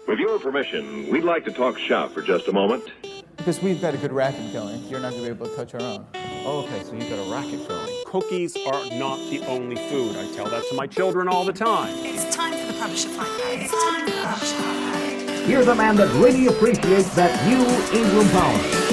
With your permission, we'd like to talk shop for just a moment. Because we've got a good racket going, you're not going to be able to touch our own. Oh, okay, so you've got a racket going. Cookies are not the only food. I tell that to my children all the time. It's time for the Publisher Fight Guide. It's time for the Publisher Fight Guide. Here's a man that really appreciates that new England power.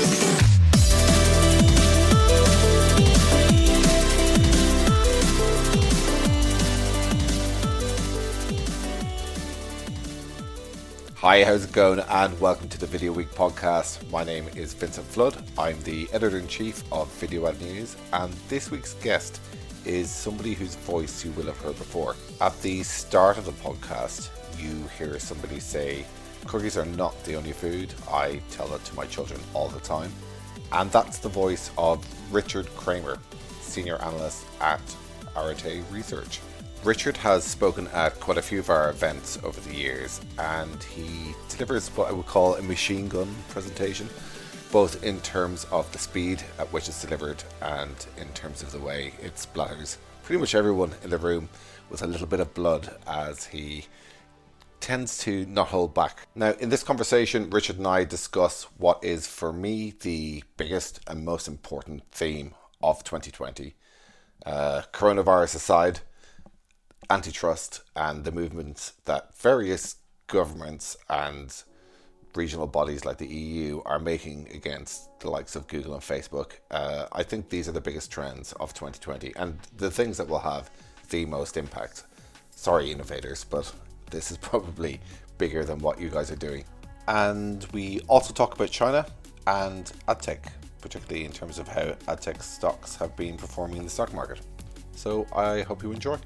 Hi, how's it going? And welcome to the Video Week podcast. My name is Vincent Flood. I'm the editor-in-chief of Video Ad News, and this week's guest is somebody whose voice you will have heard before. At the start of the podcast, you hear somebody say, cookies are not the only food. I tell that to my children all the time. And that's the voice of Richard Kramer, senior analyst at Arete Research. Richard has spoken at quite a few of our events over the years, and he delivers what I would call a machine gun presentation, both in terms of the speed at which it's delivered and in terms of the way it splatters pretty much everyone in the room with a little bit of blood, as he tends to not hold back. Now, in this conversation, Richard and I discuss what is, for me, the biggest and most important theme of 2020. Coronavirus aside, antitrust and the movements that various governments and regional bodies like the EU are making against the likes of Google and Facebook. I think these are the biggest trends of 2020 and the things that will have the most impact. Sorry, innovators, but this is probably bigger than what you guys are doing. And we also talk about China and AdTech, particularly in terms of how AdTech stocks have been performing in the stock market. So I hope you enjoy.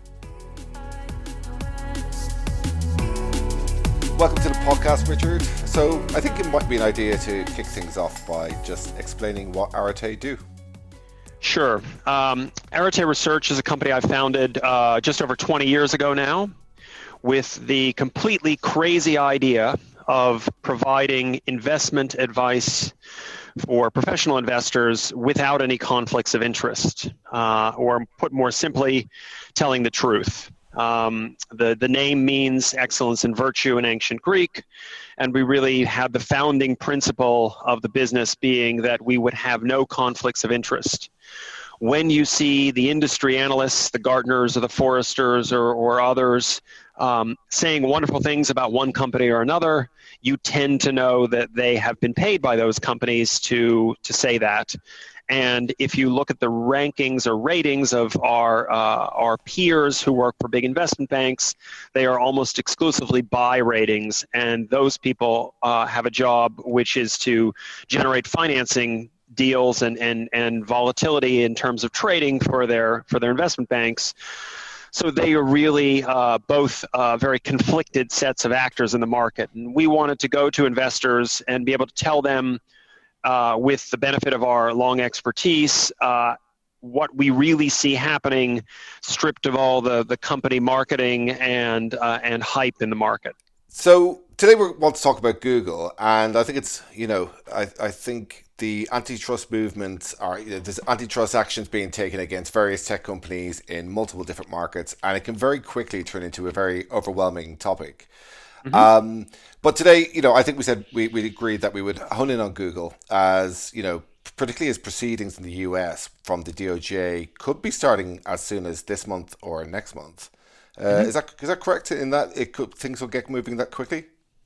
Welcome to the podcast, Richard. So I think it might be an idea to kick things off by just explaining what Arete do. Sure. Arete Research is a company I founded just over 20 years ago now, with the completely crazy idea of providing investment advice for professional investors without any conflicts of interest, or put more simply, telling the truth. The name means excellence in virtue in ancient Greek, and we really had the founding principle of the business being that we would have no conflicts of interest. When you see the industry analysts, the Gartners or the Forresters or others saying wonderful things about one company or another, you tend to know that they have been paid by those companies to say that. And if you look at the rankings or ratings of our peers who work for big investment banks, they are almost exclusively buy ratings. And those people have a job which is to generate financing deals and volatility in terms of trading for their investment banks. So they are really both very conflicted sets of actors in the market. And we wanted to go to investors and be able to tell them, with the benefit of our long expertise, what we really see happening, stripped of all the company marketing and hype in the market. So today we want to talk about Google, and I think it's, I think the antitrust movements there's antitrust actions being taken against various tech companies in multiple different markets, and it can very quickly turn into a very overwhelming topic. Mm-hmm. But today, I think we said we agreed that we would hone in on Google, as, particularly as proceedings in the US from the DOJ could be starting as soon as this month or next month. Mm-hmm. Is that correct in that things will get moving that quickly?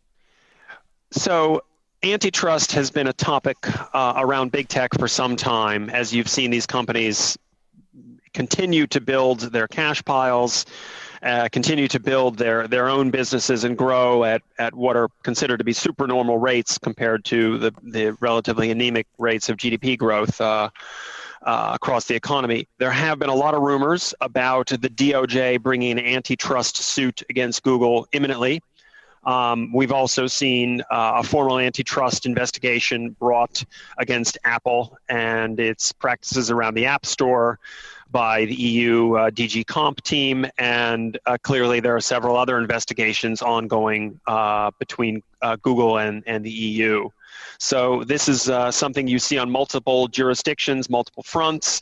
So antitrust has been a topic around big tech for some time, as you've seen these companies continue to build their cash piles, continue to build their own businesses and grow at what are considered to be supernormal rates compared to the relatively anemic rates of GDP growth across the economy. There have been a lot of rumors about the DOJ bringing an antitrust suit against Google imminently. We've also seen a formal antitrust investigation brought against Apple and its practices around the App Store by the EU DG Comp team, and clearly there are several other investigations ongoing between Google and the EU. So this is something you see on multiple jurisdictions, multiple fronts.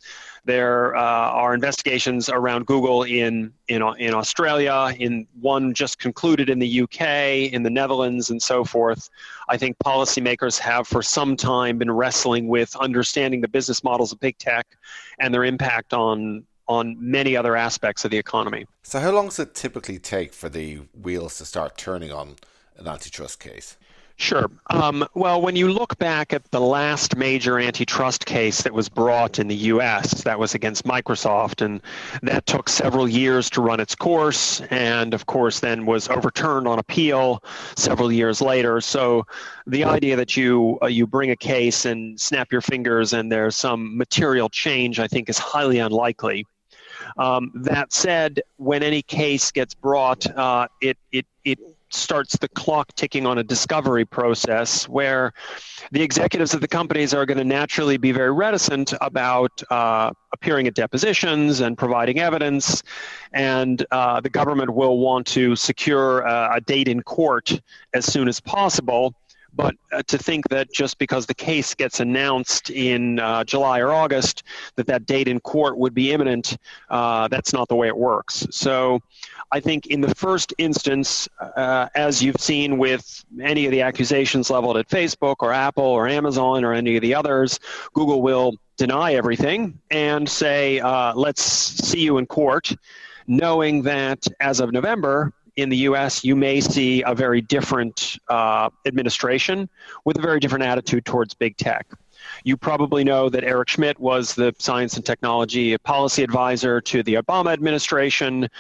There are investigations around Google in Australia, in one just concluded in the UK, in the Netherlands, and so forth. I think policymakers have for some time been wrestling with understanding the business models of big tech and their impact on many other aspects of the economy. So how long does it typically take for the wheels to start turning on an antitrust case? Sure. Well, when you look back at the last major antitrust case that was brought in the U.S., that was against Microsoft, and that took several years to run its course, and of course then was overturned on appeal several years later. So the idea that you bring a case and snap your fingers and there's some material change, I think, is highly unlikely. That said, when any case gets brought, it starts the clock ticking on a discovery process where the executives of the companies are going to naturally be very reticent about appearing at depositions and providing evidence, and the government will want to secure a date in court as soon as possible. But to think that just because the case gets announced in July or August, that date in court would be imminent, that's not the way it works. So I think in the first instance, as you've seen with any of the accusations leveled at Facebook or Apple or Amazon or any of the others, Google will deny everything and say, let's see you in court, knowing that as of November, in the U.S., you may see a very different administration with a very different attitude towards big tech. You probably know that Eric Schmidt was the science and technology policy advisor to the Obama administration.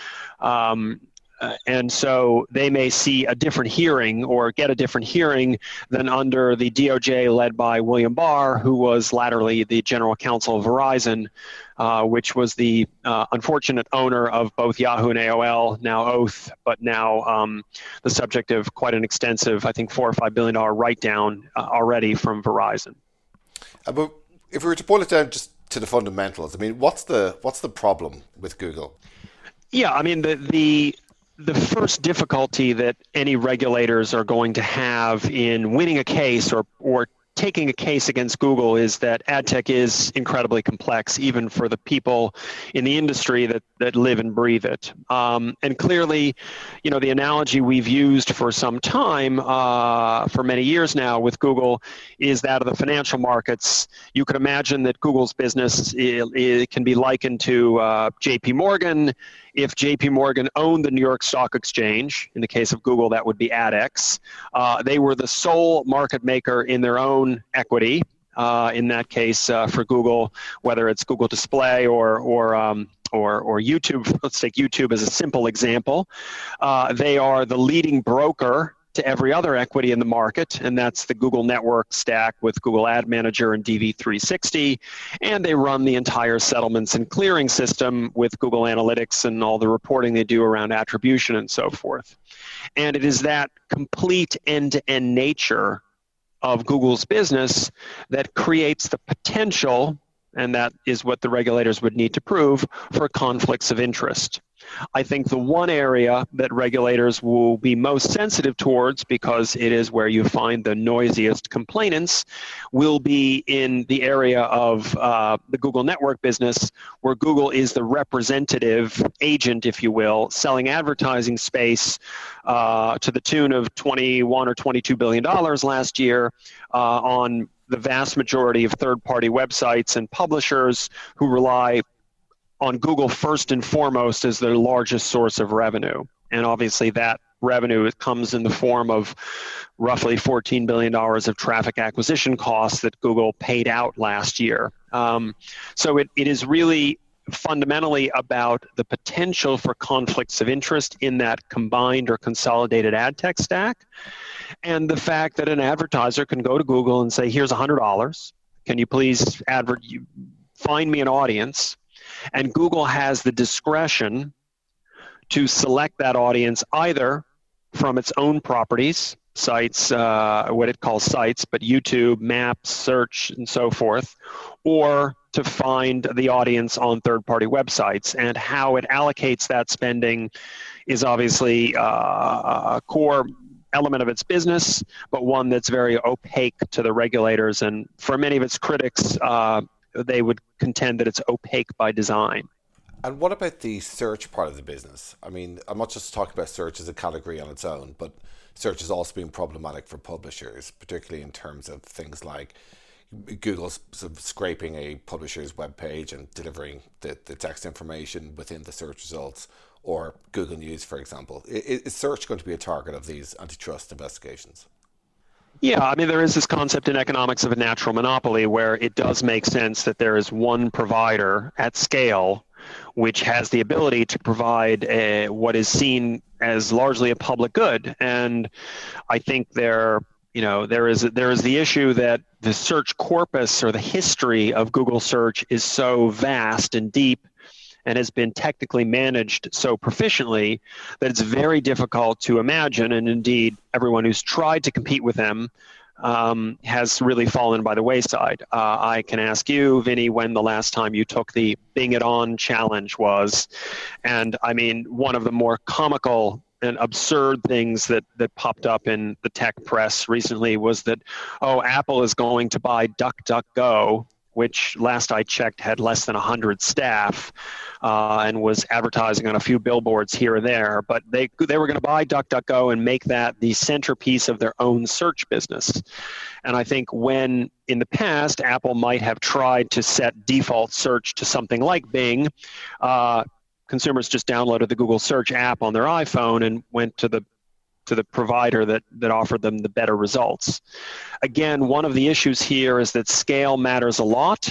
And so they may see a different hearing or get a different hearing than under the DOJ led by William Barr, who was latterly the general counsel of Verizon, which was the unfortunate owner of both Yahoo and AOL, now Oath, but now the subject of quite an extensive, I think, $4 or $5 billion write-down already from Verizon. But if we were to boil it down just to the fundamentals, I mean, what's the problem with Google? Yeah, I mean, the first difficulty that any regulators are going to have in winning a case or taking a case against Google is that ad tech is incredibly complex, even for the people in the industry that live and breathe it. And clearly, the analogy we've used for some time, for many years now with Google, is that of the financial markets. You could imagine that Google's business it can be likened to JP Morgan. If JP Morgan owned the New York Stock Exchange, in the case of Google, that would be ADX. They were the sole market maker in their own equity. In that case, for Google, whether it's Google Display or YouTube, let's take YouTube as a simple example. They are the leading broker to every other equity in the market, and that's the Google network stack with Google Ad Manager and DV360, and they run the entire settlements and clearing system with Google Analytics and all the reporting they do around attribution and so forth. And it is that complete end-to-end nature of Google's business that creates the potential, and that is what the regulators would need to prove, for conflicts of interest. I think the one area that regulators will be most sensitive towards, because it is where you find the noisiest complainants, will be in the area of the Google network business, where Google is the representative agent, if you will, selling advertising space to the tune of $21 or $22 billion last year on the vast majority of third-party websites and publishers who rely on Google first and foremost as their largest source of revenue. And obviously that revenue comes in the form of roughly $14 billion of traffic acquisition costs that Google paid out last year. So it is really fundamentally about the potential for conflicts of interest in that combined or consolidated ad tech stack, and the fact that an advertiser can go to Google and say, here's $100, can you please find me an audience? And Google has the discretion to select that audience either from its own properties, sites, what it calls sites, but YouTube, Maps, Search, and so forth, or to find the audience on third-party websites. And how it allocates that spending is obviously a core element of its business, but one that's very opaque to the regulators. And for many of its critics, they would contend that it's opaque by design. And what about the search part of the business? I mean, I'm not just talking about search as a category on its own, but search has also been problematic for publishers, particularly in terms of things like Google's sort of scraping a publisher's web page and delivering the text information within the search results, or Google News, for example. Is search going to be a target of these antitrust investigations? Yeah, I mean, there is this concept in economics of a natural monopoly where it does make sense that there is one provider at scale which has the ability to provide what is seen as largely a public good. And I think there is the issue that the search corpus or the history of Google search is so vast and deep and has been technically managed so proficiently that it's very difficult to imagine, and indeed everyone who's tried to compete with them has really fallen by the wayside. I can ask you, Vinny, when the last time you took the Bing It On challenge was. And I mean, one of the more comical and absurd things that popped up in the tech press recently was that, Apple is going to buy DuckDuckGo, which last I checked had less than 100 staff and was advertising on a few billboards here and there. But they were going to buy DuckDuckGo and make that the centerpiece of their own search business. And I think when in the past Apple might have tried to set default search to something like Bing, consumers just downloaded the Google Search app on their iPhone and went to the provider that offered them the better results. Again, one of the issues here is that scale matters a lot.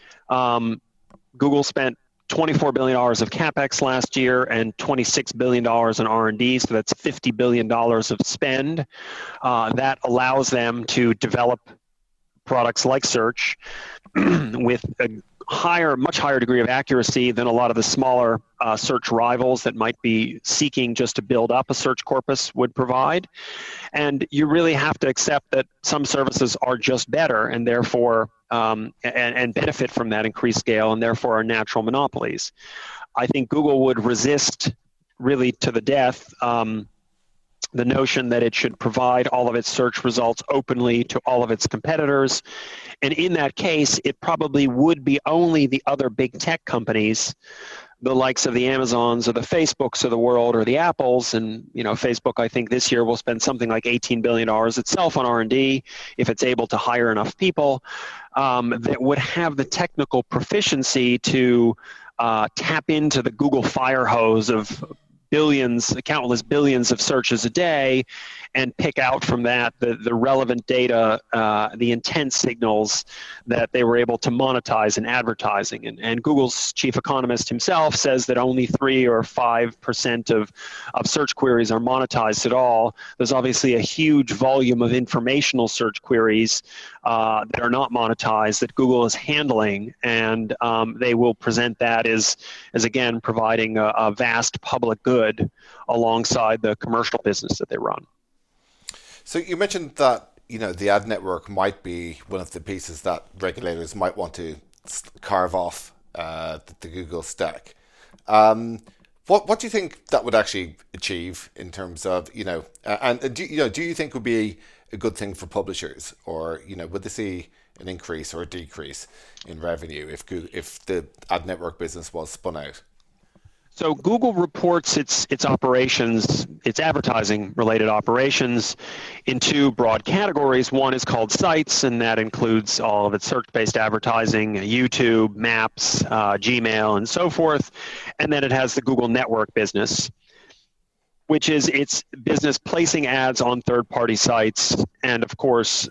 Google spent $24 billion of CapEx last year and $26 billion in R&D, so that's $50 billion of spend. That allows them to develop products like search with a much higher degree of accuracy than a lot of the smaller search rivals that might be seeking just to build up a search corpus would provide. And you really have to accept that some services are just better and therefore and benefit from that increased scale and therefore are natural monopolies. I think Google would resist really to the death the notion that it should provide all of its search results openly to all of its competitors. And in that case, it probably would be only the other big tech companies, the likes of the Amazons or the Facebooks of the world or the Apples. And, Facebook, I think this year will spend something like $18 billion itself on R&D if it's able to hire enough people that would have the technical proficiency to tap into the Google fire hose of countless billions of searches a day and pick out from that the relevant data, the intent signals that they were able to monetize in advertising. And Google's chief economist himself says that only 3 or 5% of search queries are monetized at all. There's obviously a huge volume of informational search queries that are not monetized that Google is handling, and they will present that as again, providing a vast public good alongside the commercial business that they run. So you mentioned that the ad network might be one of the pieces that regulators might want to carve off the Google stack. What do you think that would actually achieve in terms of and do you think would be a good thing for publishers, or would they see an increase or a decrease in revenue if the ad network business was spun out? So Google reports its operations, its advertising-related operations, in 2 broad categories. One is called Sites, and that includes all of its search-based advertising, YouTube, Maps, Gmail, and so forth. And then it has the Google Network business, which is its business placing ads on third-party sites, and of course,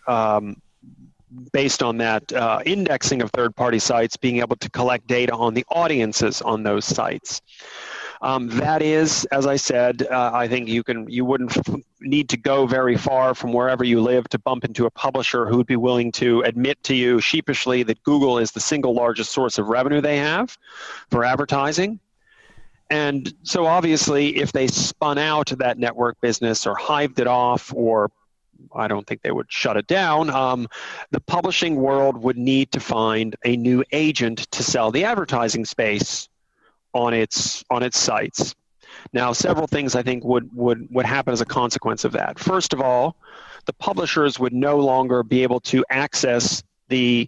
based on that indexing of third-party sites, being able to collect data on the audiences on those sites. That is, as I said, I think you wouldn't need to go very far from wherever you live to bump into a publisher who would be willing to admit to you sheepishly that Google is the single largest source of revenue they have for advertising. And so obviously, if they spun out that network business or hived it off, or I don't think they would shut it down, the publishing world would need to find a new agent to sell the advertising space on its sites. Now, several things I think would happen as a consequence of that. First of all, the publishers would no longer be able to access the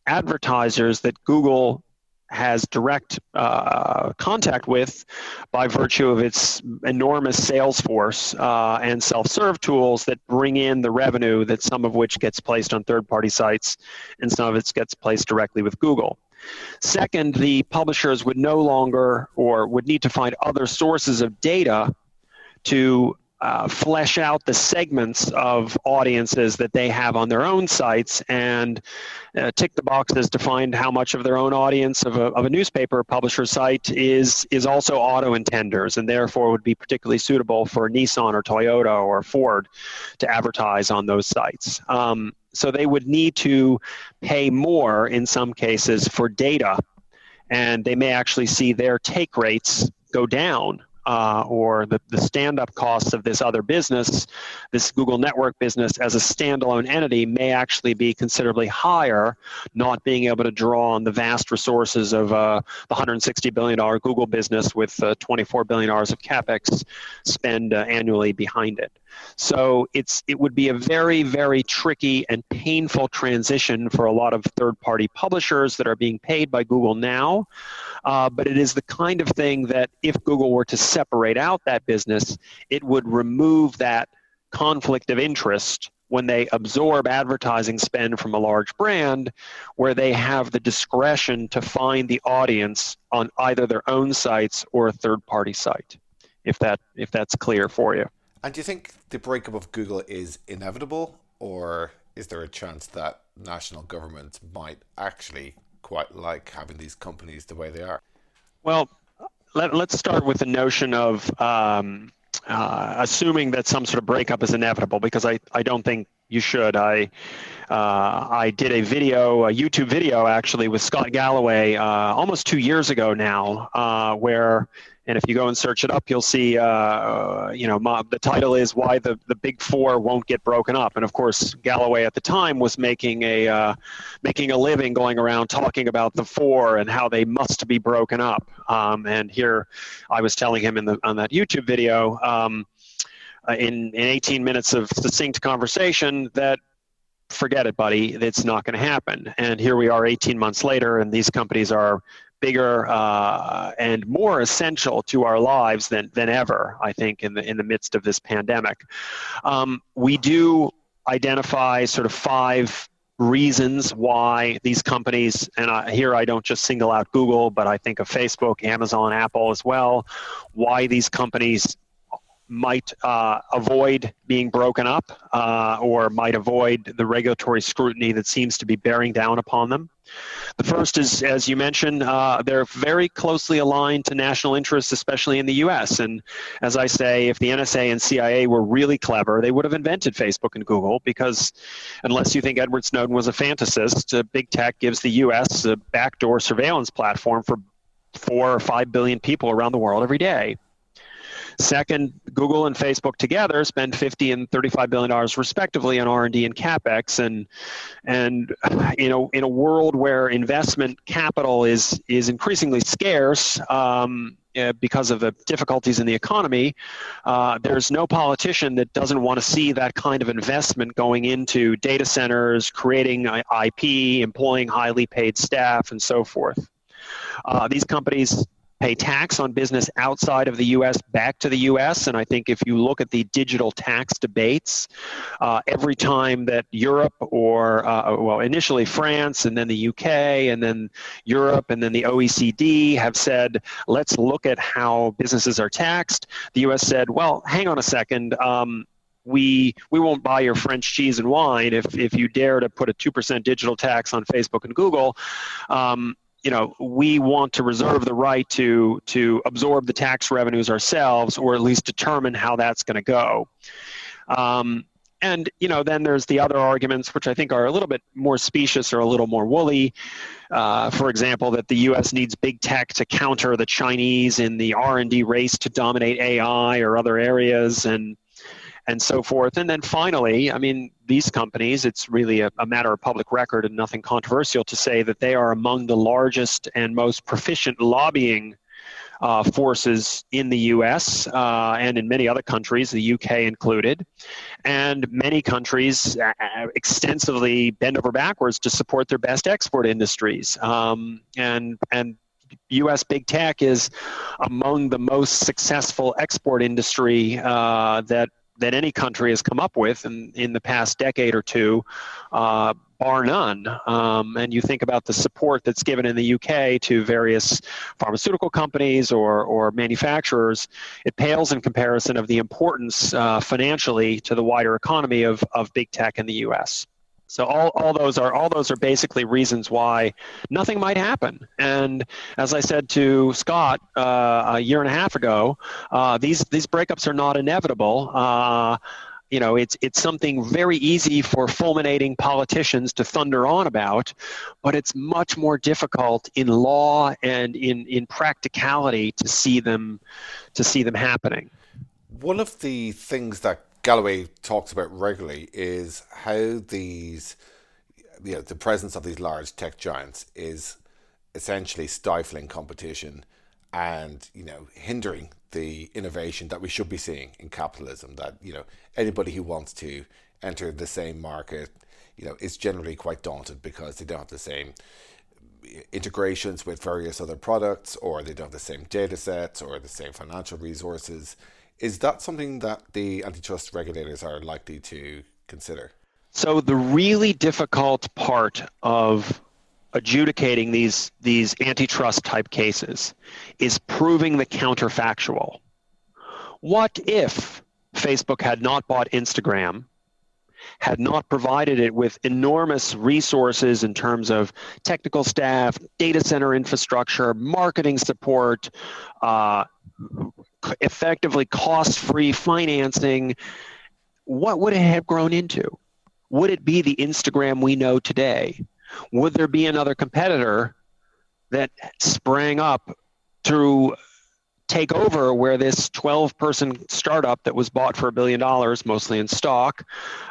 advertisers that Google has direct contact with by virtue of its enormous sales force and self-serve tools that bring in the revenue, that some of which gets placed on third-party sites and some of it gets placed directly with Google. Second, the publishers would no longer or would need to find other sources of data to flesh out the segments of audiences that they have on their own sites and tick the boxes to find how much of their own audience of a newspaper publisher site is also auto intenders and therefore would be particularly suitable for Nissan or Toyota or Ford to advertise on those sites. So they would need to pay more in some cases for data, and they may actually see their take rates go down. Or the stand-up costs of this other business, this Google network business as a standalone entity may actually be considerably higher, not being able to draw on the vast resources of the $160 billion Google business with $24 billion of CapEx spend annually behind it. So it would be a very, very tricky and painful transition for a lot of third-party publishers that are being paid by Google now. But it is the kind of thing that if Google were to separate out that business, it would remove that conflict of interest when they absorb advertising spend from a large brand, where they have the discretion to find the audience on either their own sites or a third-party site, if that's clear for you. And do you think the breakup of Google is inevitable, or is there a chance that national governments might actually quite like having these companies the way they are? Well, let's start with the notion of assuming that some sort of breakup is inevitable, because I don't think you should. I did a YouTube video actually with Scott Galloway almost 2 years ago now, where, and if you go and search it up, you'll see, the title is "Why the Big Four Won't Get Broken Up." And of course, Galloway at the time was making a living going around talking about the four and how they must be broken up. And here, I was telling him on that YouTube video, in 18 minutes of succinct conversation, that forget it, buddy, it's not going to happen. And here we are 18 months later, and these companies are bigger and more essential to our lives than ever, I think, in the midst of this pandemic. We do identify sort of 5 reasons why these companies, and here I don't just single out Google, but I think of Facebook, Amazon, Apple as well, why these companies might avoid being broken up or might avoid the regulatory scrutiny that seems to be bearing down upon them. The first is, as you mentioned, they're very closely aligned to national interests, especially in the U.S. And as I say, if the NSA and CIA were really clever, they would have invented Facebook and Google, because unless you think Edward Snowden was a fantasist, big tech gives the U.S. a backdoor surveillance platform for 4 or 5 billion people around the world every day. Second, Google and Facebook together spend $50 and $35 billion respectively on R&D and CapEx, and in a world where investment capital is increasingly scarce because of the difficulties in the economy, there's no politician that doesn't want to see that kind of investment going into data centers, creating IP, employing highly paid staff, and so forth. These companies pay tax on business outside of the U.S. back to the U.S. And I think if you look at the digital tax debates, every time that Europe or, initially France and then the UK and then Europe and then the OECD have said, let's look at how businesses are taxed, the U.S. said, well, hang on a second. We won't buy your French cheese and wine if you dare to put a 2% digital tax on Facebook and Google. We want to reserve the right to absorb the tax revenues ourselves, or at least determine how that's going to go. Then there's the other arguments, which I think are a little bit more specious or a little more woolly. For example, that the U.S. needs big tech to counter the Chinese in the R&D race to dominate AI or other areas, and so forth. And then finally, I mean, these companies, it's really a matter of public record and nothing controversial to say that they are among the largest and most proficient lobbying forces in the U.S. And in many other countries, the U.K. included, and many countries extensively bend over backwards to support their best export industries. And U.S. big tech is among the most successful export industry that any country has come up with in the past decade or two, bar none. And you think about the support that's given in the UK to various pharmaceutical companies or manufacturers, it pales in comparison of the importance financially to the wider economy of big tech in the US. So all those are basically reasons why nothing might happen. And as I said to Scott a year and a half ago, these breakups are not inevitable. It's something very easy for fulminating politicians to thunder on about, but it's much more difficult in law and in practicality to see them happening. One of the things that Galloway talks about regularly is how the presence of these large tech giants is essentially stifling competition and, hindering the innovation that we should be seeing in capitalism. That, anybody who wants to enter the same market, is generally quite daunted because they don't have the same integrations with various other products, or they don't have the same data sets or the same financial resources. Is that something that the antitrust regulators are likely to consider? So the really difficult part of adjudicating these antitrust type cases is proving the counterfactual. What if Facebook had not bought Instagram, had not provided it with enormous resources in terms of technical staff, data center infrastructure, marketing support, effectively cost-free financing? What would it have grown into? Would it be the Instagram we know today? Would there be another competitor that sprang up to take over where this 12-person startup that was bought for $1 billion, mostly in stock,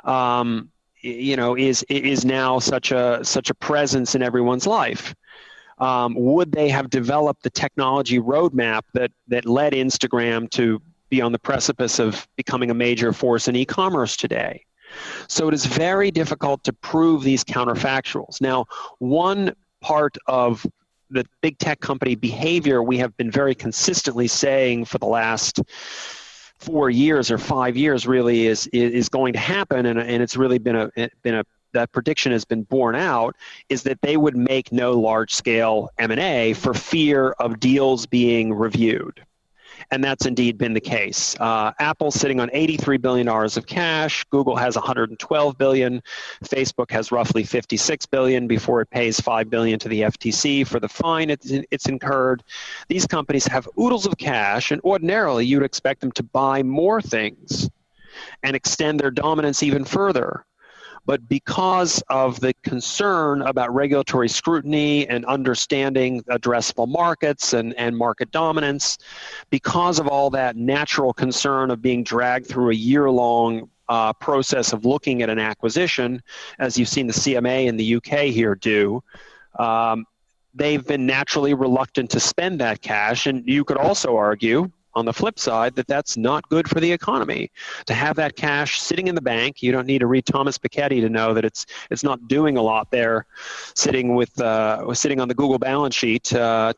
is now such a presence in everyone's life? Would they have developed the technology roadmap that led Instagram to be on the precipice of becoming a major force in e-commerce today? So it is very difficult to prove these counterfactuals. Now, one part of the big tech company behavior we have been very consistently saying for the last 4 years or 5 years really is going to happen, and it's really been that prediction has been borne out, is that they would make no large-scale M&A for fear of deals being reviewed. And that's indeed been the case. Apple's sitting on $83 billion of cash. Google has $112 billion. Facebook has roughly $56 billion before it pays $5 billion to the FTC for the fine it's incurred. These companies have oodles of cash, and ordinarily you'd expect them to buy more things and extend their dominance even further. But because of the concern about regulatory scrutiny and understanding addressable markets and market dominance, because of all that natural concern of being dragged through a year-long process of looking at an acquisition, as you've seen the CMA in the UK here do, they've been naturally reluctant to spend that cash. And you could also argue, on the flip side, that that's not good for the economy. To have that cash sitting in the bank, you don't need to read Thomas Piketty to know that it's not doing a lot there, sitting on the Google balance sheet to have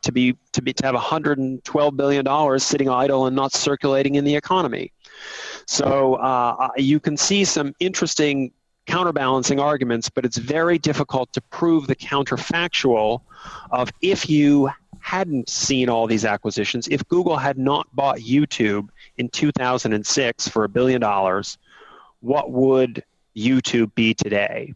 $112 billion sitting idle and not circulating in the economy. So you can see some interesting counterbalancing arguments, but it's very difficult to prove the counterfactual of if you hadn't seen all these acquisitions, if Google had not bought YouTube in 2006 for $1 billion, what would YouTube be today?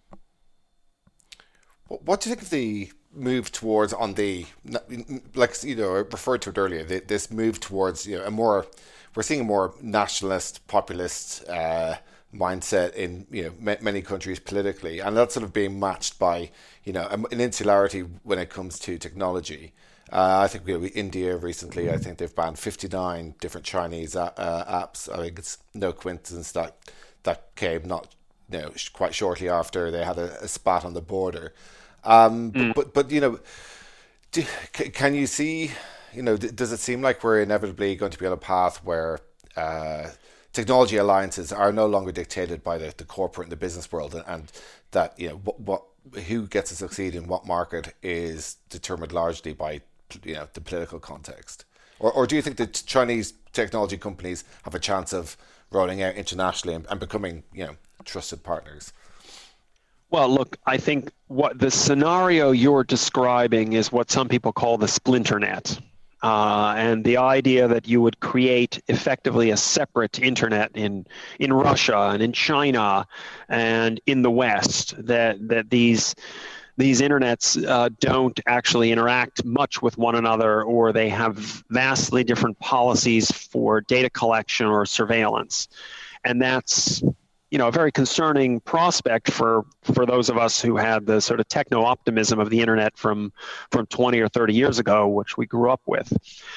What do you think of the move towards I referred to it earlier, this move towards we're seeing a more nationalist, populist mindset in many countries politically, and that's sort of being matched by an insularity when it comes to technology. I think India recently, I think they've banned 59 different Chinese apps. I think it's no coincidence that came not quite shortly after they had a spat on the border. But can you see does it seem like we're inevitably going to be on a path where technology alliances are no longer dictated by the corporate and the business world, and that who gets to succeed in what market is determined largely by the political context? Or do you think that Chinese technology companies have a chance of rolling out internationally and becoming trusted partners? Well, look, I think what the scenario you're describing is what some people call the splinter net. And the idea that you would create effectively a separate internet in Russia and in China and in the West, that these internets don't actually interact much with one another, or they have vastly different policies for data collection or surveillance. And that's a very concerning prospect for those of us who had the sort of techno-optimism of the internet from 20 or 30 years ago, which we grew up with.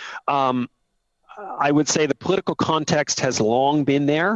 I would say the political context has long been there,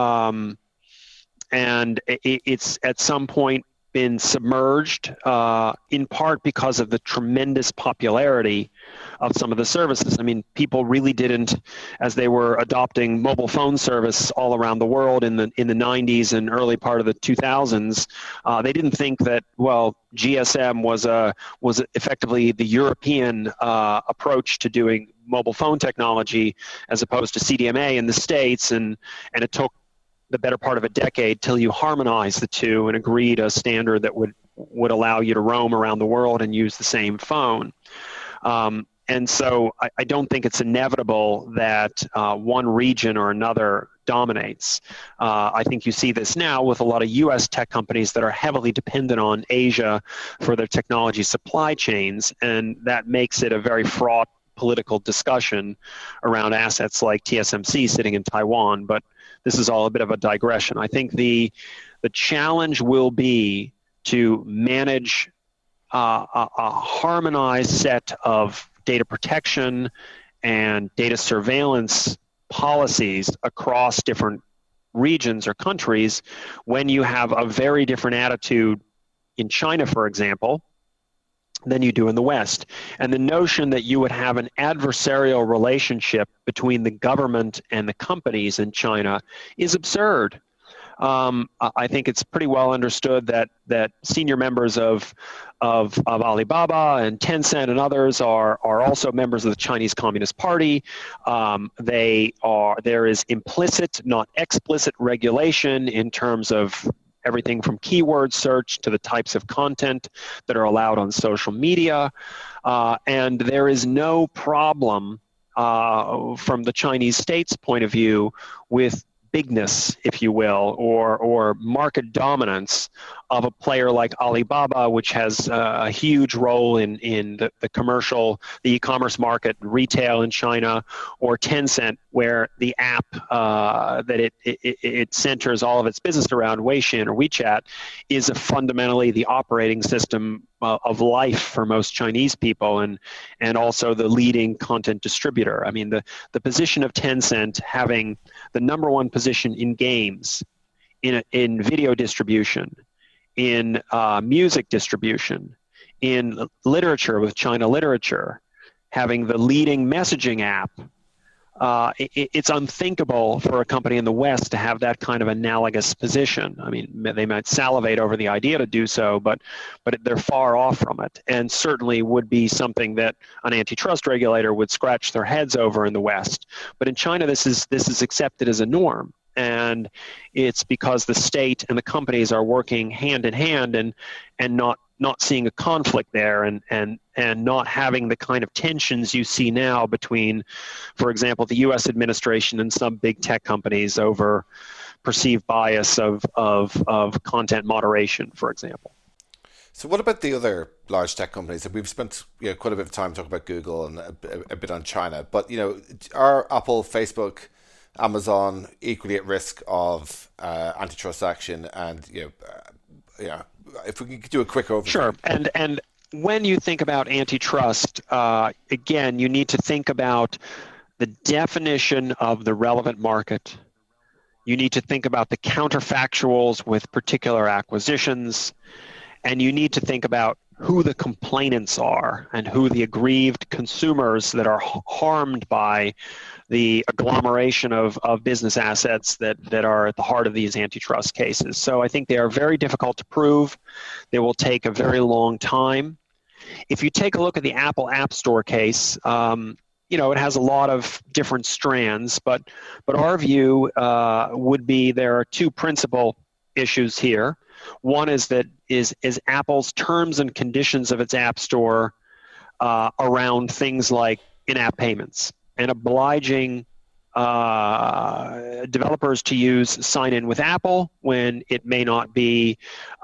and it's at some point been submerged, in part because of the tremendous popularity of some of the services. I mean, people really didn't, as they were adopting mobile phone service all around the world in the 90s and early part of the 2000s, they didn't think that, GSM was effectively the European approach to doing mobile phone technology as opposed to CDMA in the States, and it took the better part of a decade till you harmonized the two and agreed a standard that would allow you to roam around the world and use the same phone. And so I don't think it's inevitable that one region or another dominates. I think you see this now with a lot of U.S. tech companies that are heavily dependent on Asia for their technology supply chains, and that makes it a very fraught political discussion around assets like TSMC sitting in Taiwan. But this is all a bit of a digression. I think the challenge will be to manage a harmonized set of data protection and data surveillance policies across different regions or countries when you have a very different attitude in China, for example, than you do in the West. And the notion that you would have an adversarial relationship between the government and the companies in China is absurd. I think it's pretty well understood that senior members of Alibaba and Tencent and others are also members of the Chinese Communist Party. There is implicit, not explicit regulation in terms of everything from keyword search to the types of content that are allowed on social media. And there is no problem from the Chinese state's point of view with bigness, if you will, or market dominance of a player like Alibaba, which has a huge role in the commercial, the e-commerce market, retail in China, or Tencent, where the app that it centers all of its business around, Weixin or WeChat, is fundamentally the operating system of life for most Chinese people, and also the leading content distributor. I mean, the position of Tencent having the number one position in games, in video distribution, in music distribution, in literature with China Literature, having the leading messaging app. It's unthinkable for a company in the West to have that kind of analogous position. I mean, they might salivate over the idea to do so, but they're far off from it, and certainly would be something that an antitrust regulator would scratch their heads over in the West. But in China, this is accepted as a norm, and it's because the state and the companies are working hand in hand and not seeing a conflict there, and not having the kind of tensions you see now between, for example, the U.S. administration and some big tech companies over perceived bias of content moderation, for example. So what about the other large tech companies? We've spent quite a bit of time talking about Google and a bit on China, but are Apple, Facebook, Amazon equally at risk of antitrust action? And if we could do a quick overview. Sure. And when you think about antitrust, again, you need to think about the definition of the relevant market. You need to think about the counterfactuals with particular acquisitions. And you need to think about who the complainants are and who the aggrieved consumers that are harmed by the agglomeration of business assets that are at the heart of these antitrust cases. So I think they are very difficult to prove. They will take a very long time. If you take a look at the Apple App Store case, it has a lot of different strands, but our view would be there are two principal issues here. One is that is Apple's terms and conditions of its App Store around things like in-app payments and obliging developers to use sign-in with Apple when it may not be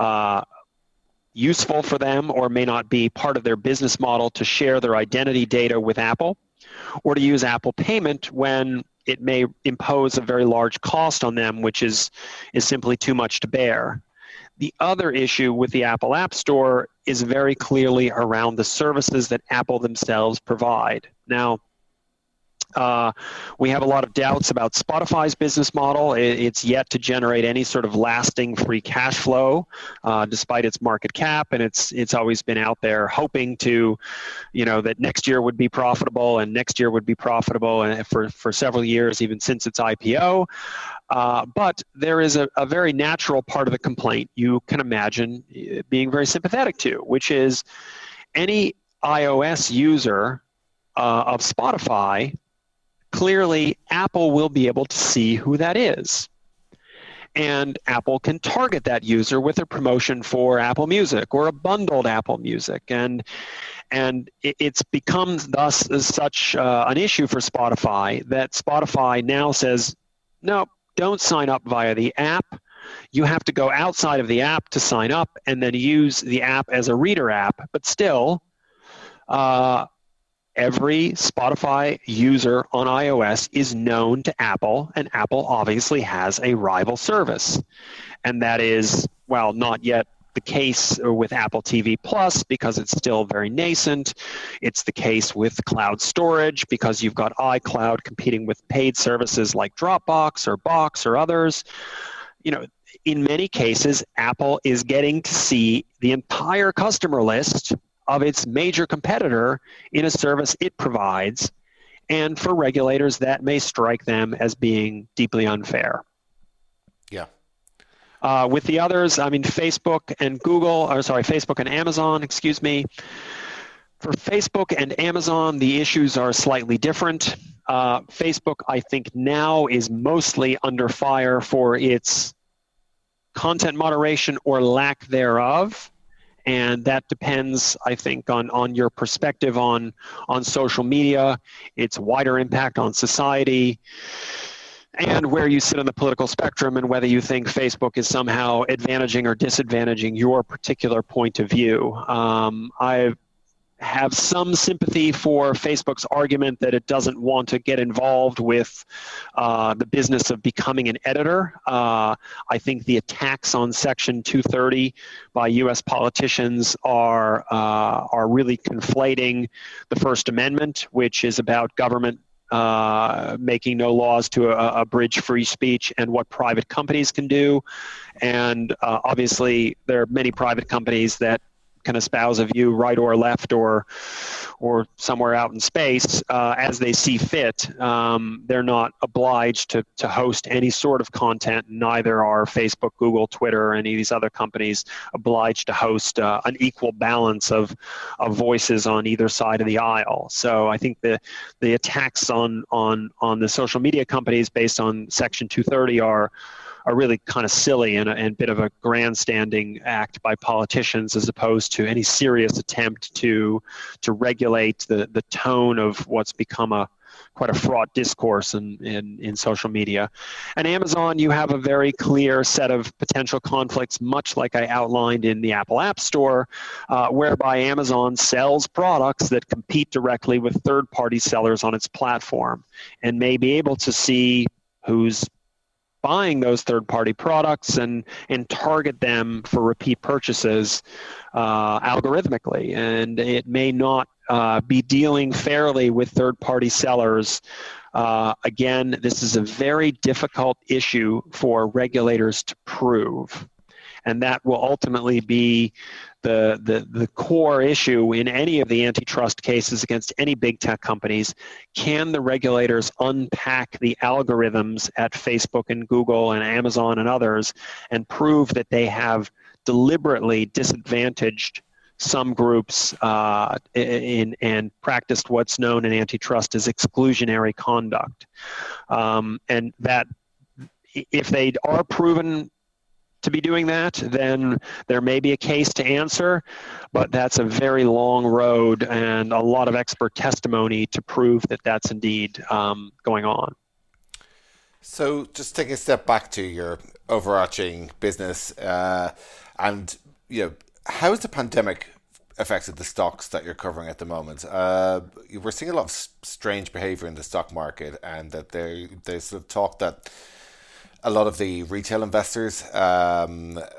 useful for them or may not be part of their business model to share their identity data with Apple, or to use Apple Payment when it may impose a very large cost on them, which is simply too much to bear. The other issue with the Apple App Store is very clearly around the services that Apple themselves provide. Now, we have a lot of doubts about Spotify's business model. It's yet to generate any sort of lasting free cash flow, despite its market cap, and it's always been out there hoping to, that next year would be profitable and next year would be profitable, and for several years, even since its IPO. But there is a very natural part of the complaint you can imagine being very sympathetic to, which is any iOS user of Spotify. Clearly, Apple will be able to see who that is. And Apple can target that user with a promotion for Apple Music or a bundled Apple Music. And it's become thus such an issue for Spotify that Spotify now says, no, don't sign up via the app. You have to go outside of the app to sign up and then use the app as a reader app. But still, every Spotify user on iOS is known to Apple, and Apple obviously has a rival service. And that is, well, not yet the case with Apple TV Plus because it's still very nascent. It's the case with cloud storage because you've got iCloud competing with paid services like Dropbox or Box or others. In many cases, Apple is getting to see the entire customer list of its major competitor in a service it provides, and for regulators that may strike them as being deeply unfair. Yeah. With the others, Facebook and Amazon, For Facebook and Amazon, the issues are slightly different. Facebook, I think, now is mostly under fire for its content moderation or lack thereof. And that depends, I think, on your perspective on social media, its wider impact on society, and where you sit on the political spectrum, and whether you think Facebook is somehow advantaging or disadvantaging your particular point of view. I have some sympathy for Facebook's argument that it doesn't want to get involved with the business of becoming an editor. I think the attacks on Section 230 by U.S. politicians are really conflating the First Amendment, which is about government making no laws to abridge free speech, and what private companies can do. And obviously, there are many private companies that can espouse a view right or left or somewhere out in space as they see fit. They're not obliged to host any sort of content. Neither are Facebook, Google, Twitter, or any of these other companies obliged to host an equal balance of voices on either side of the aisle. So I think the attacks on the social media companies based on Section 230 are really kind of silly and a bit of a grandstanding act by politicians, as opposed to any serious attempt to regulate the tone of what's become quite a fraught discourse in social media. And Amazon, you have a very clear set of potential conflicts, much like I outlined in the Apple App Store, whereby Amazon sells products that compete directly with third-party sellers on its platform, and may be able to see who's buying those third-party products and target them for repeat purchases algorithmically. And it may not be dealing fairly with third-party sellers. Again, this is a very difficult issue for regulators to prove. And that will ultimately be the core issue in any of the antitrust cases against any big tech companies. Can the regulators unpack the algorithms at Facebook and Google and Amazon and others and prove that they have deliberately disadvantaged some groups and practiced what's known in antitrust as exclusionary conduct? And that if they are proven to be doing that, then there may be a case to answer, but that's a very long road and a lot of expert testimony to prove that that's indeed going on. So just taking a step back to your overarching business, and how has the pandemic affected the stocks that you're covering at the moment? We're seeing a lot of strange behavior in the stock market, and that there's sort of talk that a lot of the retail investors have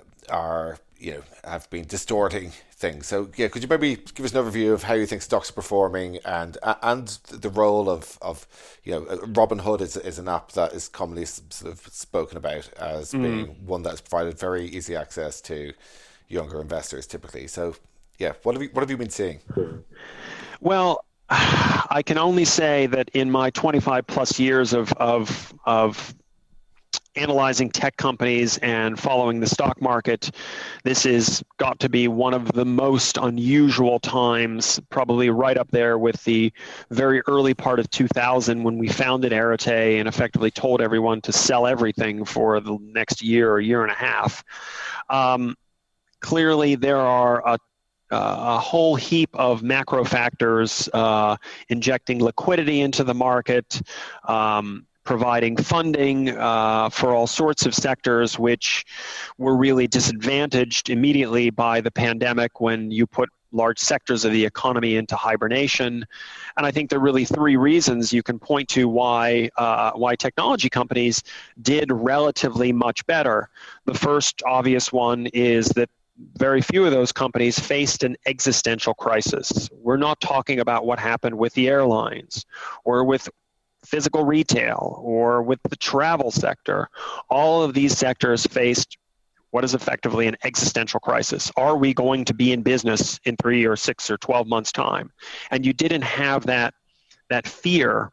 been distorting things. So could you maybe give us an overview of how you think stocks are performing, and the role of Robinhood is an app that is commonly sort of spoken about as being one that's provided very easy access to younger investors typically. So what have you been seeing? Well, I can only say that in my 25 plus years of analyzing tech companies and following the stock market, this has got to be one of the most unusual times, probably right up there with the very early part of 2000 when we founded Arete and effectively told everyone to sell everything for the next year or year and a half. Clearly, there are a whole heap of macro factors injecting liquidity into the market, providing funding for all sorts of sectors which were really disadvantaged immediately by the pandemic when you put large sectors of the economy into hibernation. And I think there are really three reasons you can point to why technology companies did relatively much better. The first obvious one is that very few of those companies faced an existential crisis. We're not talking about what happened with the airlines or with physical retail or with the travel sector. All of these sectors faced what is effectively an existential crisis. Are we going to be in business in 3 or 6 or 12 months' time? And you didn't have that fear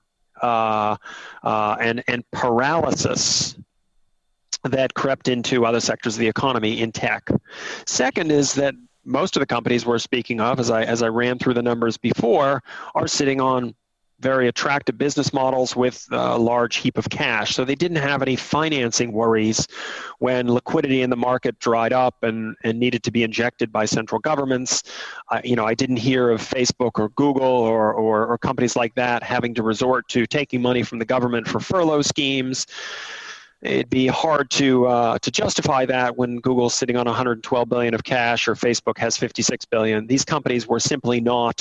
and paralysis that crept into other sectors of the economy in tech. Second is that most of the companies we're speaking of, as I ran through the numbers before, are sitting on very attractive business models with a large heap of cash. So they didn't have any financing worries when liquidity in the market dried up and needed to be injected by central governments. I didn't hear of Facebook or Google or companies like that having to resort to taking money from the government for furlough schemes. It'd be hard to justify that when Google's sitting on 112 billion of cash or Facebook has 56 billion. These companies were simply not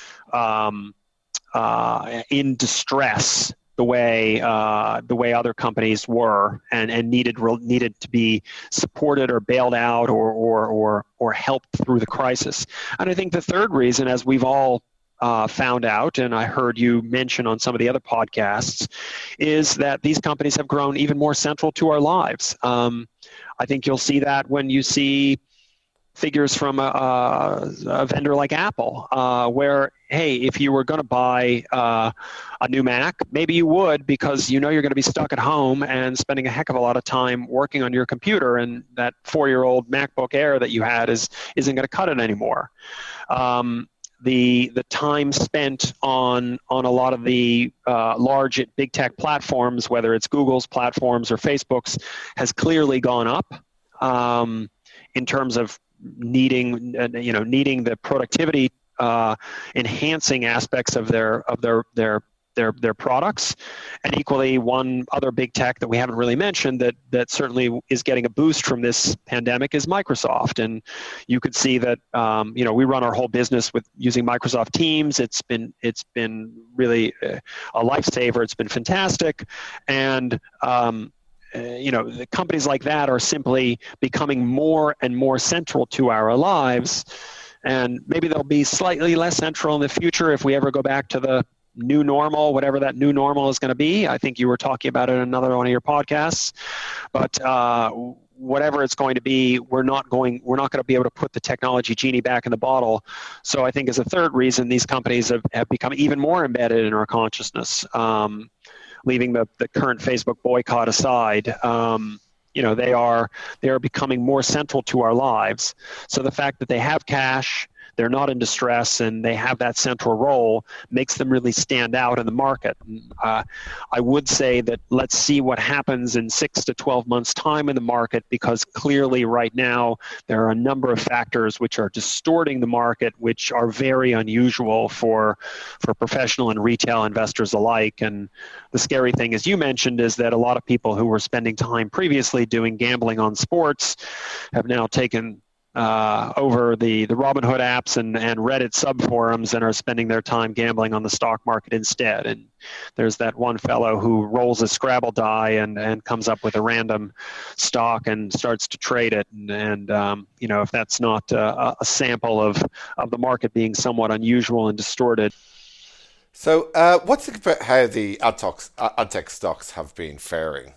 in distress the way other companies were, and needed to be supported or bailed out or helped through the crisis. And I think the third reason, as we've all found out, and I heard you mention on some of the other podcasts, is that these companies have grown even more central to our lives. I think you'll see that when you see figures from a vendor like Apple, where, hey, if you were going to buy a new Mac, maybe you would because you're going to be stuck at home and spending a heck of a lot of time working on your computer, and that 4-year-old MacBook Air that you had isn't going to cut it anymore. The time spent on a lot of the large big tech platforms, whether it's Google's platforms or Facebook's, has clearly gone up in terms of needing the productivity enhancing aspects of their products. And equally, one other big tech that we haven't really mentioned that certainly is getting a boost from this pandemic is Microsoft. And you could see that we run our whole business with using Microsoft Teams. It's been really a lifesaver. It's been fantastic. And the companies like that are simply becoming more and more central to our lives. And maybe they'll be slightly less central in the future if we ever go back to the new normal, whatever that new normal is going to be. I think you were talking about it in another one of your podcasts. But whatever it's going to be, we're not going to be able to put the technology genie back in the bottle. So I think as a third reason, these companies have become even more embedded in our consciousness, leaving the current Facebook boycott aside. They are becoming more central to our lives. So the fact that they have cash, they're not in distress, and they have that central role makes them really stand out in the market. I would say that let's see what happens in 6 to 12 months' time in the market, because clearly right now there are a number of factors which are distorting the market, which are very unusual for professional and retail investors alike. And the scary thing, as you mentioned, is that a lot of people who were spending time previously doing gambling on sports have now taken over the Robinhood apps and Reddit subforums and are spending their time gambling on the stock market instead. And there's that one fellow who rolls a Scrabble die and comes up with a random stock and starts to trade it. And if that's not a sample of the market being somewhat unusual and distorted. So what's about how the ad tech stocks have been faring?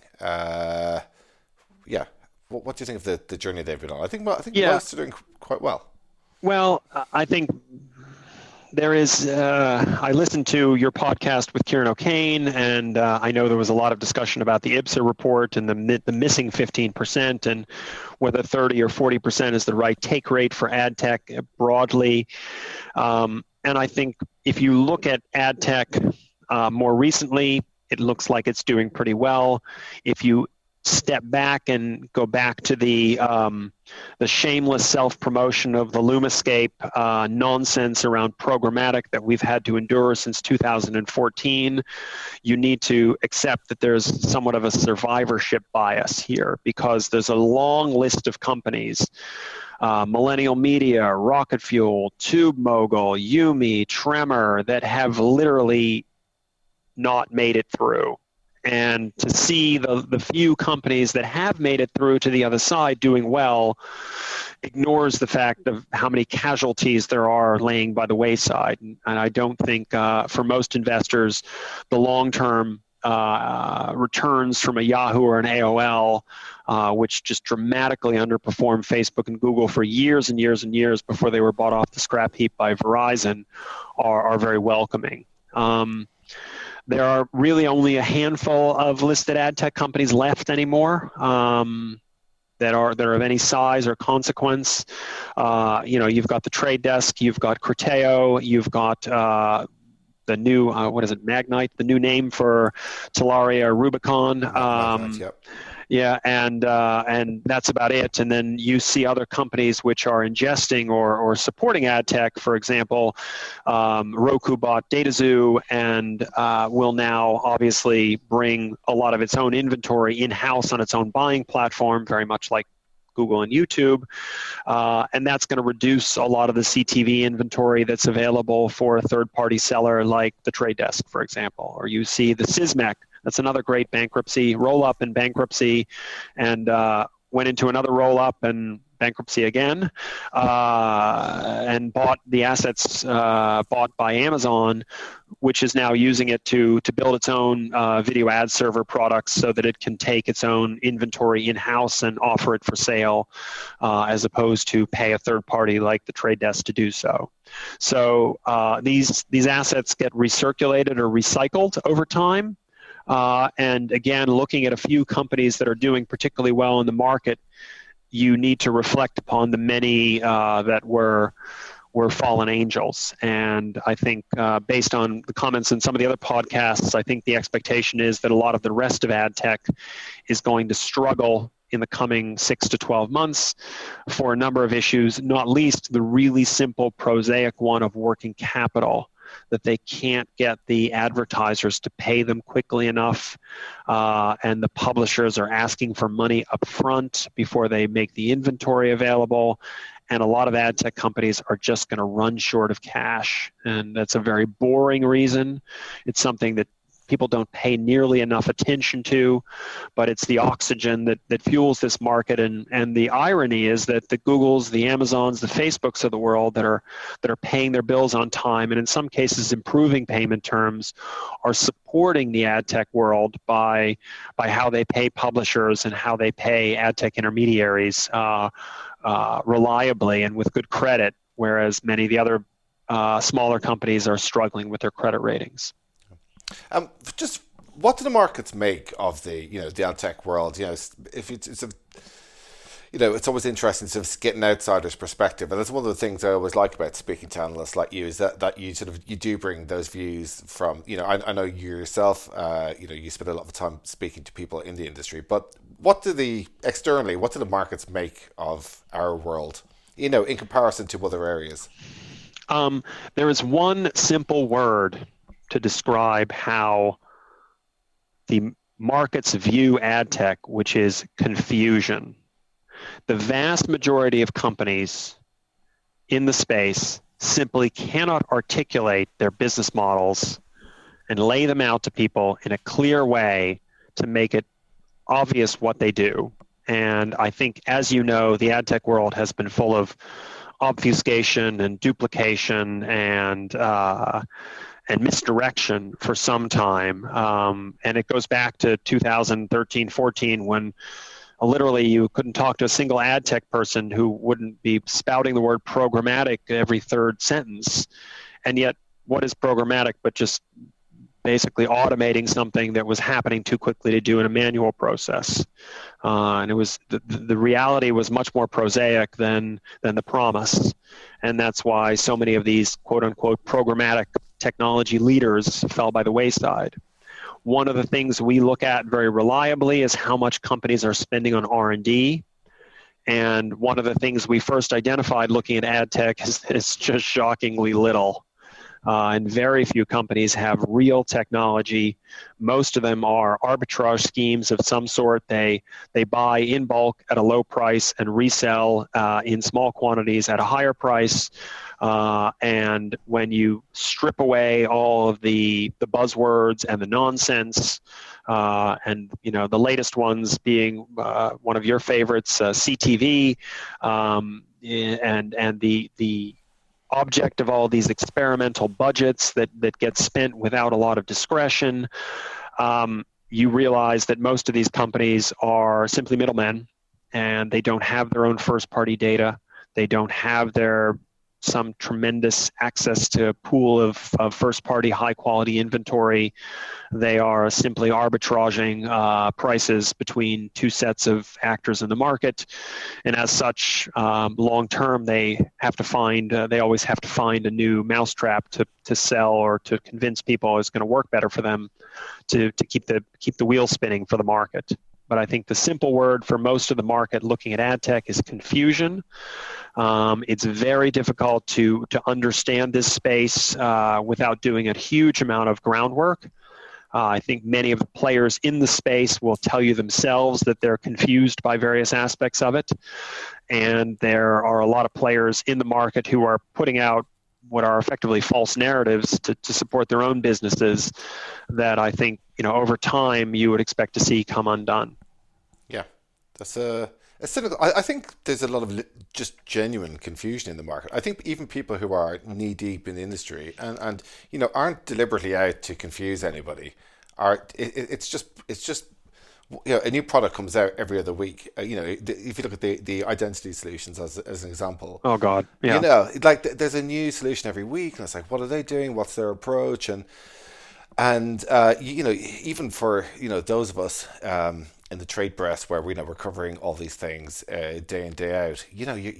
What do you think of the journey they've been on? I think most are doing quite well. Well, I think there is. I listened to your podcast with Kieran O'Kane, and I know there was a lot of discussion about the IBSA report and the missing 15%, and whether 30 or 40% is the right take rate for ad tech broadly. And I think if you look at ad tech more recently, it looks like it's doing pretty well. If you step back and go back to the shameless self-promotion of the LumaScape nonsense around programmatic that we've had to endure since 2014, you need to accept that there's somewhat of a survivorship bias here, because there's a long list of companies, Millennial Media, Rocket Fuel, TubeMogul, Yumi, Tremor, that have literally not made it through. And to see the few companies that have made it through to the other side doing well ignores the fact of how many casualties there are laying by the wayside. And I don't think for most investors, the long-term returns from a Yahoo or an AOL, which just dramatically underperformed Facebook and Google for years and years and years before they were bought off the scrap heap by Verizon, are very welcoming. There are really only a handful of listed ad tech companies left anymore that are of any size or consequence. You've got the Trade Desk, you've got Criteo, you've got the new Magnite, the new name for Telaria, Rubicon. Magnite, yep. Yeah, and that's about it. And then you see other companies which are ingesting or supporting ad tech. For example, Roku bought DataZoo and will now obviously bring a lot of its own inventory in-house on its own buying platform, very much like Google and YouTube. And that's going to reduce a lot of the CTV inventory that's available for a third-party seller like the Trade Desk, for example. Or you see the Sysmex. That's another great bankruptcy, roll-up and bankruptcy, and went into another roll-up and bankruptcy again, and bought the assets bought by Amazon, which is now using it to build its own video ad server products so that it can take its own inventory in-house and offer it for sale, as opposed to pay a third party like the Trade Desk to do so. So these assets get recirculated or recycled over time. And again, looking at a few companies that are doing particularly well in the market, you need to reflect upon the many that were fallen angels. And I think based on the comments in some of the other podcasts, I think the expectation is that a lot of the rest of ad tech is going to struggle in the coming 6 to 12 months for a number of issues, not least the really simple prosaic one of working capital, that they can't get the advertisers to pay them quickly enough, and the publishers are asking for money up front before they make the inventory available, and a lot of ad tech companies are just going to run short of cash, and that's a very boring reason. It's something that people don't pay nearly enough attention to, but it's the oxygen that fuels this market. And the irony is that the Googles, the Amazons, the Facebooks of the world that are paying their bills on time, and in some cases improving payment terms, are supporting the ad tech world by how they pay publishers and how they pay ad tech intermediaries reliably and with good credit, whereas many of the other smaller companies are struggling with their credit ratings. Just what do the markets make of the ad tech world? If it's always interesting sort of get an outsider's perspective, and that's one of the things I always like about speaking to analysts like you is that you do bring those views from. I know you yourself. You spend a lot of time speaking to people in the industry, but what do the markets make of our world? In comparison to other areas. There is one simple word to describe how the markets view ad tech, which is confusion. The vast majority of companies in the space simply cannot articulate their business models and lay them out to people in a clear way to make it obvious what they do. And I think, as you know, the ad tech world has been full of obfuscation and duplication and misdirection for some time. And it goes back to 2013-14 when literally you couldn't talk to a single ad tech person who wouldn't be spouting the word programmatic every third sentence. And yet, what is programmatic but just basically automating something that was happening too quickly to do in a manual process? And it was the reality was much more prosaic than the promise. And that's why so many of these quote unquote programmatic technology leaders fell by the wayside. One of the things we look at very reliably is how much companies are spending on R&D. And one of the things we first identified looking at ad tech is just shockingly little. And very few companies have real technology. Most of them are arbitrage schemes of some sort. They buy in bulk at a low price and resell in small quantities at a higher price. And when you strip away all of the buzzwords and the nonsense, and the latest ones being one of your favorites, CTV, and the object of all these experimental budgets that get spent without a lot of discretion, you realize that most of these companies are simply middlemen, and they don't have their own first-party data. They don't have some tremendous access to a pool of first-party high-quality inventory. They are simply arbitraging prices between two sets of actors in the market, and as such, long-term, they always have to find a new mousetrap to sell or to convince people it's going to work better for them to keep the wheel spinning for the market. But I think the simple word for most of the market looking at ad tech is confusion. It's very difficult to understand this space without doing a huge amount of groundwork. I think many of the players in the space will tell you themselves that they're confused by various aspects of it. And there are a lot of players in the market who are putting out what are effectively false narratives to support their own businesses that I think, over time you would expect to see come undone. Yeah, that's I think there's a lot of just genuine confusion in the market. I think even people who are knee deep in the industry and aren't deliberately out to confuse anybody. It's just a new product comes out every other week. If you look at the identity solutions as an example. Oh God, yeah. There's a new solution every week, and it's like, what are they doing? What's their approach? And even for those of us in the trade press where we're covering all these things day in day out,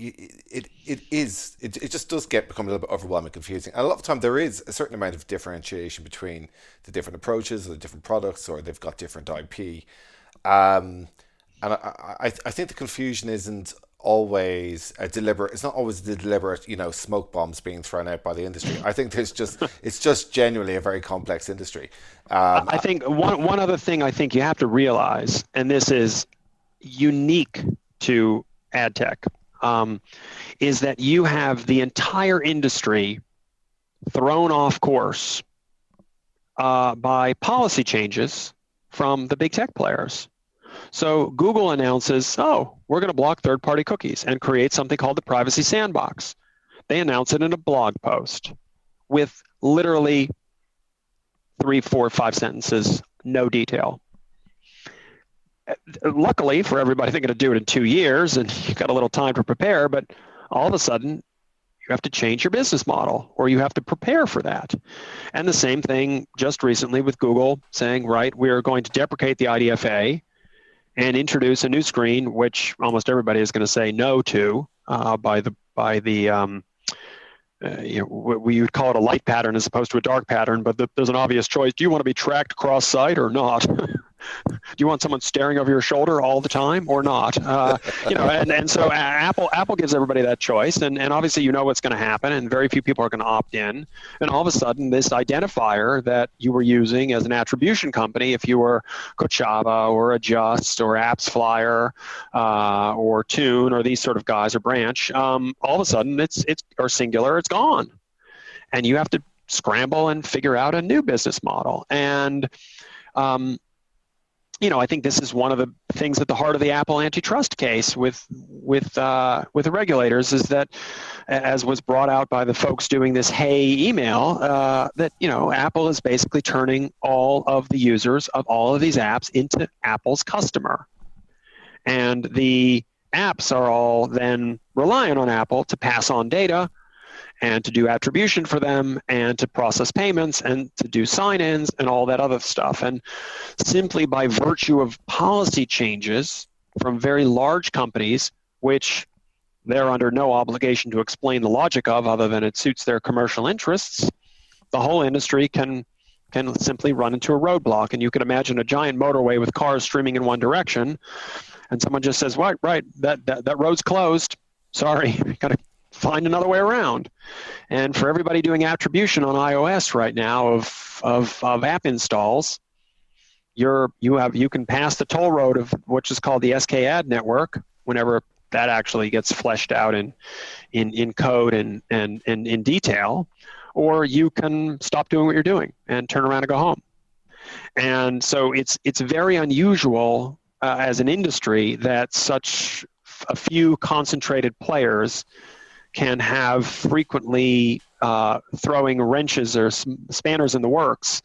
it just does become a little bit overwhelming and confusing. And a lot of the time there is a certain amount of differentiation between the different approaches or the different products, or they've got different IP. And I think the confusion isn't always deliberate. It's not always the deliberate, smoke bombs being thrown out by the industry. I think it's just genuinely a very complex industry. I think one other thing I think you have to realize, and this is unique to ad tech, is that you have the entire industry thrown off course by policy changes from the big tech players. So Google announces, we're going to block third-party cookies and create something called the Privacy Sandbox. They announce it in a blog post with literally 3, 4, 5 sentences, no detail. Luckily for everybody, they're going to do it in 2 years, and you've got a little time to prepare, but all of a sudden, you have to change your business model, or you have to prepare for that. And the same thing just recently with Google saying, right, we're going to deprecate the IDFA and introduce a new screen, which almost everybody is going to say no to by the we would call it a light pattern as opposed to a dark pattern, but there's an obvious choice. Do you want to be tracked cross-site or not? Do you want someone staring over your shoulder all the time or not? And so Apple gives everybody that choice, and obviously you know what's going to happen, and very few people are going to opt in. And all of a sudden, this identifier that you were using as an attribution company, if you were Kochava or Adjust or AppsFlyer or Tune or these sort of guys or Branch, all of a sudden it's or Singular, it's gone, and you have to scramble and figure out a new business model. And I think this is one of the things at the heart of the Apple antitrust case with the regulators, is that, as was brought out by the folks doing this Hey email, that Apple is basically turning all of the users of all of these apps into Apple's customer, and the apps are all then relying on Apple to pass on data and to do attribution for them and to process payments and to do sign-ins and all that other stuff. And simply by virtue of policy changes from very large companies, which they're under no obligation to explain the logic of other than it suits their commercial interests, the whole industry can simply run into a roadblock. And you can imagine a giant motorway with cars streaming in one direction, and someone just says, right, that road's closed. Sorry, got to find another way around. And for everybody doing attribution on iOS right now of app installs, you can pass the toll road of which is called the SKAd network whenever that actually gets fleshed out in code and in detail, or you can stop doing what you're doing and turn around and go home. And so it's very unusual as an industry that such a few concentrated players can have frequently throwing wrenches or spanners in the works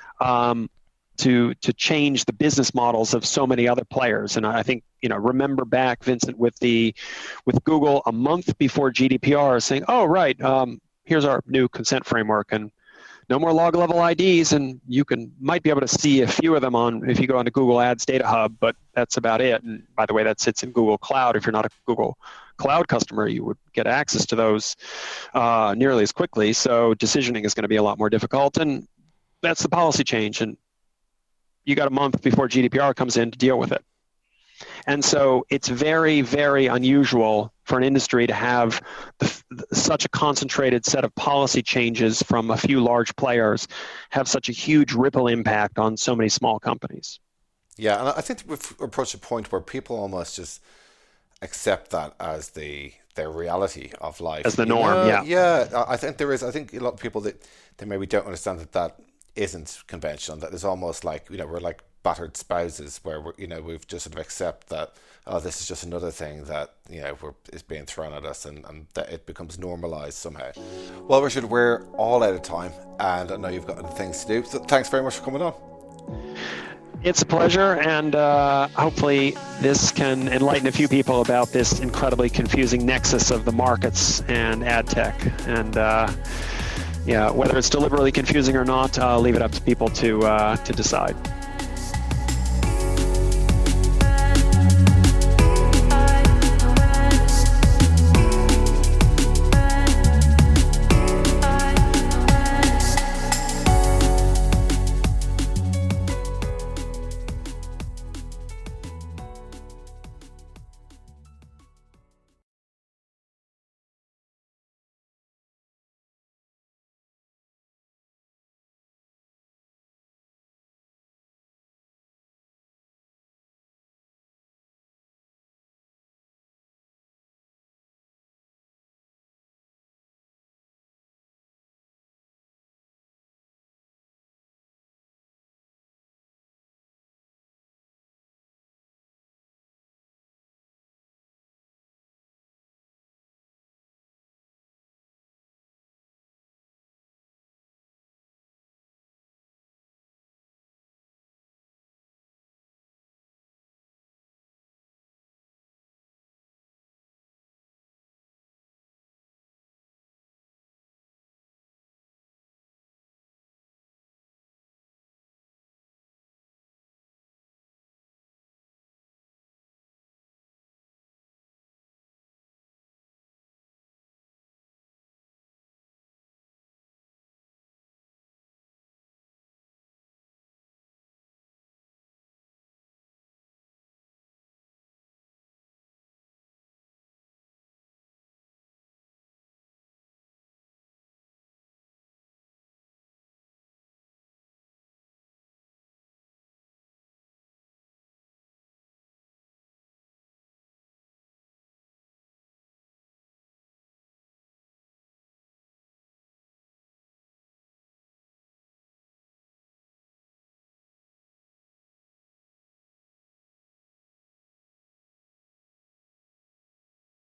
to change the business models of so many other players. And I think, remember back, Vincent, with Google a month before GDPR saying, here's our new consent framework, and no more log level IDs, and you might be able to see a few of them if you go onto Google Ads Data Hub, but that's about it. And by the way, that sits in Google Cloud. If you're not a Google Cloud customer, you would get access to those nearly as quickly. So decisioning is going to be a lot more difficult, and that's the policy change. And you got a month before GDPR comes in to deal with it. And so it's very, very unusual for an industry to have such a concentrated set of policy changes from a few large players have such a huge ripple impact on so many small companies. Yeah, and I think we've approached a point where people almost just accept that as their reality of life. As the norm, yeah. Yeah, I think there is. I think a lot of people that maybe don't understand that isn't conventional, that there's almost like, we're like battered spouses where we've just sort of accept that, this is just another thing that, is being thrown at us, and that it becomes normalized somehow. Well, Richard, we're all out of time, and I know you've got other things to do, so thanks very much for coming on. It's a pleasure, and hopefully this can enlighten a few people about this incredibly confusing nexus of the markets and ad tech. And whether it's deliberately confusing or not, I'll leave it up to people to decide.